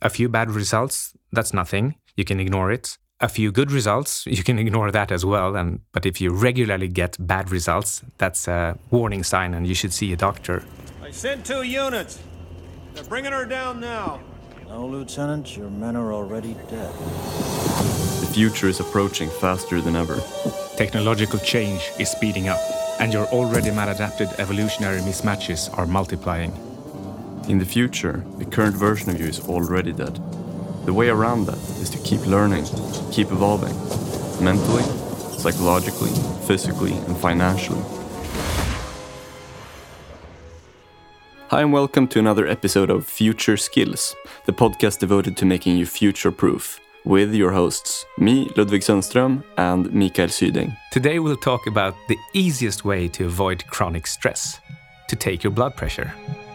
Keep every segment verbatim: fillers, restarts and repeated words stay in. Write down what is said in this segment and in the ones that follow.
A few bad results, that's nothing. You can ignore it. A few good results, you can ignore that as well. And but if you regularly get bad results, that's a warning sign and you should see a doctor. I sent two units. They're bringing her down now. No, Lieutenant, your men are already dead. The future is approaching faster than ever. Technological change is speeding up, and your already maladapted evolutionary mismatches are multiplying. In the future, the current version of you is already dead. The way around that is to keep learning, keep evolving, mentally, psychologically, physically, and financially. Hi and welcome to another episode of Future Skills, the podcast devoted to making you future-proof, with your hosts, me, Ludvig Sundström, and Mikael Syding. Today we'll talk about the easiest way to avoid chronic stress, to take your blood pressure.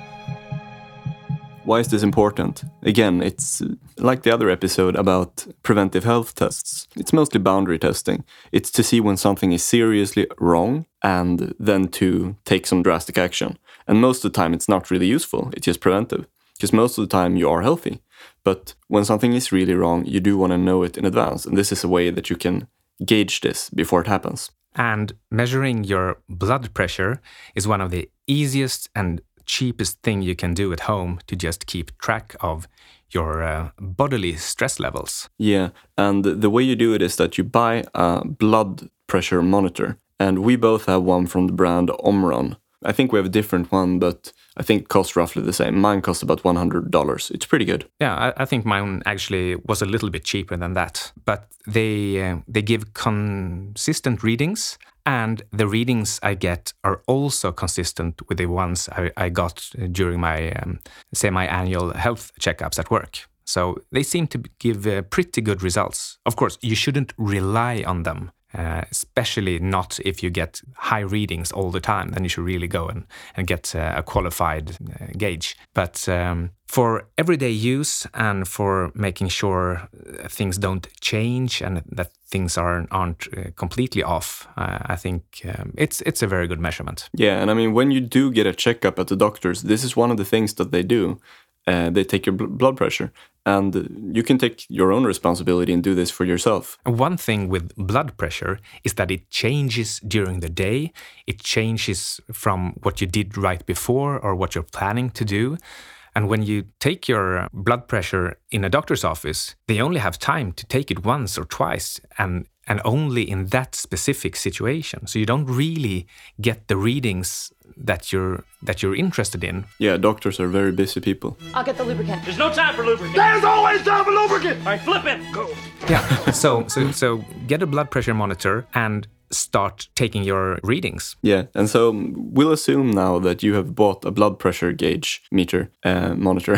Why is this important? Again, it's like the other episode about preventive health tests. It's mostly boundary testing. It's to see when something is seriously wrong and then to take some drastic action. And most of the time it's not really useful, it's just preventive. Because most of the time you are healthy. But when something is really wrong, you do want to know it in advance. And this is a way that you can gauge this before it happens. And measuring your blood pressure is one of the easiest and cheapest thing you can do at home to just keep track of your uh, bodily stress levels. Yeah, and the way you do it is that you buy a blood pressure monitor. And we both have one from the brand Omron. I think we have a different one, but I think it costs roughly the same. Mine costs about one hundred dollars. It's pretty good. Yeah, I, I think mine actually was a little bit cheaper than that. But they uh, they give consistent readings, and the readings I get are also consistent with the ones I, I got during my um, semi-annual health checkups at work. So they seem to give uh, pretty good results. Of course, you shouldn't rely on them. Uh, especially not if you get high readings all the time, then you should really go and, and get uh, a qualified uh, gauge. But um, for everyday use and for making sure things don't change and that things are, aren't uh, completely off, uh, I think um, it's it's a very good measurement. Yeah, and I mean, when you do get a checkup at the doctors, this is one of the things that they do. Uh, they take your bl- blood pressure, and you can take your own responsibility and do this for yourself. One thing with blood pressure is that it changes during the day. It changes from what you did right before or what you're planning to do. And when you take your blood pressure in a doctor's office, they only have time to take it once or twice, and and only in that specific situation. So you don't really get the readings that you're that you're interested in. Yeah, doctors are very busy people. I'll get the lubricant. There's no time for lubricant. There's always time for lubricant! All right, flip it. Go. Yeah. So so so get a blood pressure monitor and start taking your readings. Yeah, and so we'll assume now that you have bought a blood pressure gauge meter uh, monitor,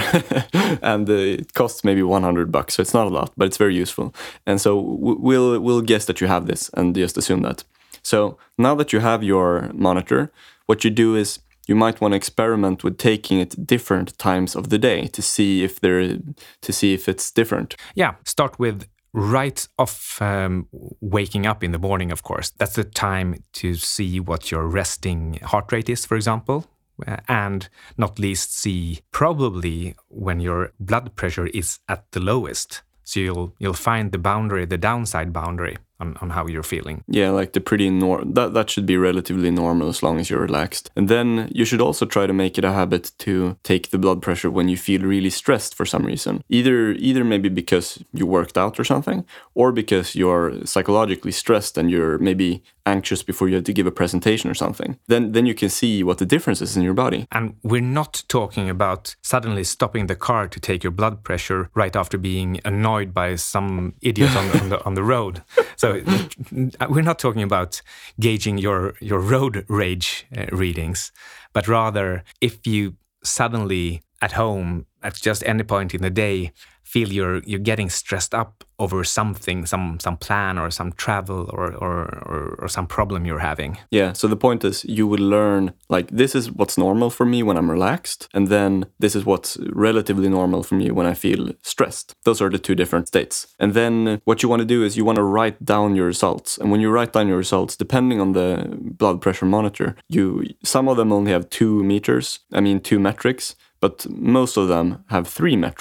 and uh, it costs maybe one hundred bucks, so it's not a lot, but it's very useful. And so w- we'll we'll guess that you have this, and just assume that. So now that you have your monitor, what you do is you might want to experiment with taking it different times of the day to see if there to see if it's different. Yeah, start with right off um, waking up in the morning, of course. That's the time to see what your resting heart rate is, for example, uh, and not least see probably when your blood pressure is at the lowest. So you'll you'll find the boundary, the downside boundary on, on how you're feeling. Yeah, like the pretty nor that that should be relatively normal as long as you're relaxed. And then you should also try to make it a habit to take the blood pressure when you feel really stressed for some reason. Either either maybe because you worked out or something, or because you're psychologically stressed and you're maybe anxious before you have to give a presentation or something. Then then you can see what the difference is in your body. And we're not talking about suddenly stopping the car to take your blood pressure right after being annoyed by some idiot on, the, on the on the road. So we're not talking about gauging your your road rage uh, readings, but rather if you suddenly at home at just any point in the day feel you're you're getting stressed up over something, some some plan or some travel or, or or or some problem you're having. Yeah, so the point is you would learn, like, this is what's normal for me when I'm relaxed, and then this is what's relatively normal for me when I feel stressed. Those are the two different states. And then what you want to do is you want to write down your results. And when you write down your results, depending on the blood pressure monitor, you some of them only have two meters, I mean two metrics, but most of them have three metrics.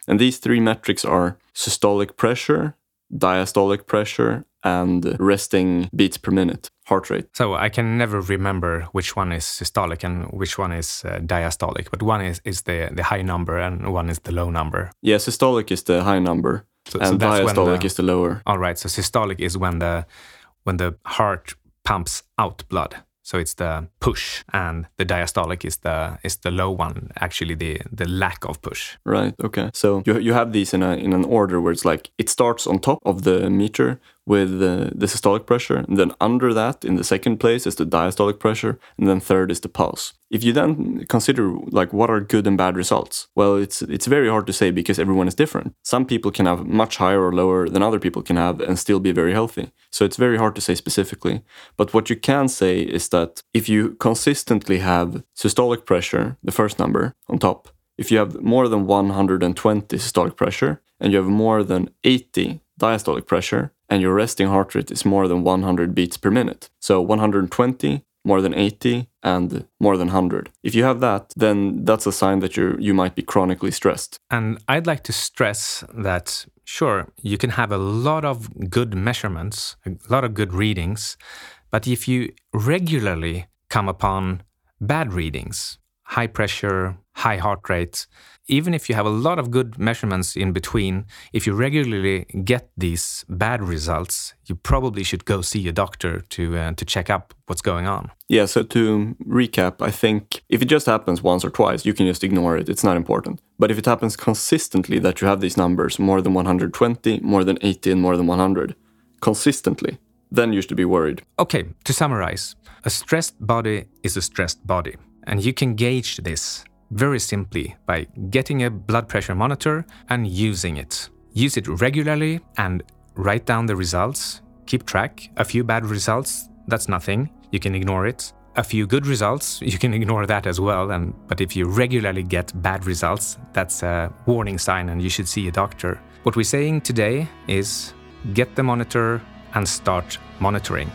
And these three metrics are systolic pressure, diastolic pressure, and resting beats per minute, heart rate. So I can never remember which one is systolic and which one is uh, diastolic, but one is, is the, the high number and one is the low number. Yeah, systolic is the high number, so, and so diastolic the, is the lower. All right, so systolic is when the when the heart pumps out blood. So it's the push, and the diastolic is the is the low one, actually the the lack of push. Right, okay. So you you have these in a in an order where it's like it starts on top of the meter with the, the systolic pressure, and then under that in the second place is the diastolic pressure, and then third is the pulse. If you then consider like what are good and bad results, well, it's it's very hard to say because everyone is different. Some people can have much higher or lower than other people can have and still be very healthy. So it's very hard to say specifically. But what you can say is that if you consistently have systolic pressure, the first number on top, if you have more than one hundred twenty systolic pressure and you have more than eighty diastolic pressure and your resting heart rate is more than one hundred beats per minute. So one hundred twenty, more than eighty, and more than one hundred. If you have that, then that's a sign that you you might be chronically stressed. And I'd like to stress that, sure, you can have a lot of good measurements, a lot of good readings, but if you regularly come upon bad readings, high pressure, high heart rate, even if you have a lot of good measurements in between, if you regularly get these bad results, you probably should go see a doctor to uh, to check up what's going on. Yeah, so to recap, I think if it just happens once or twice, you can just ignore it. It's not important. But if it happens consistently that you have these numbers, more than one hundred twenty, more than eighty, and more than one hundred, consistently, then you should be worried. Okay, to summarize, a stressed body is a stressed body. And you can gauge this very simply by getting a blood pressure monitor and using it. Use it regularly and write down the results. Keep track. A few bad results, that's nothing. You can ignore it. A few good results, you can ignore that as well. And but if you regularly get bad results, that's a warning sign and you should see a doctor. What we're saying today is get the monitor and start monitoring.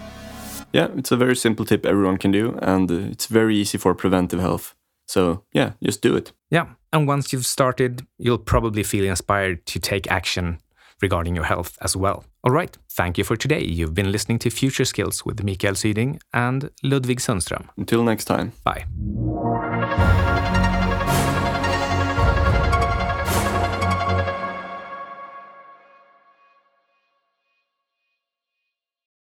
Yeah, it's a very simple tip everyone can do, and it's very easy for preventive health. So yeah, just do it. Yeah, and once you've started, you'll probably feel inspired to take action regarding your health as well. All right, thank you for today. You've been listening to Future Skills with Mikael Syding and Ludvig Sundström. Until next time. Bye.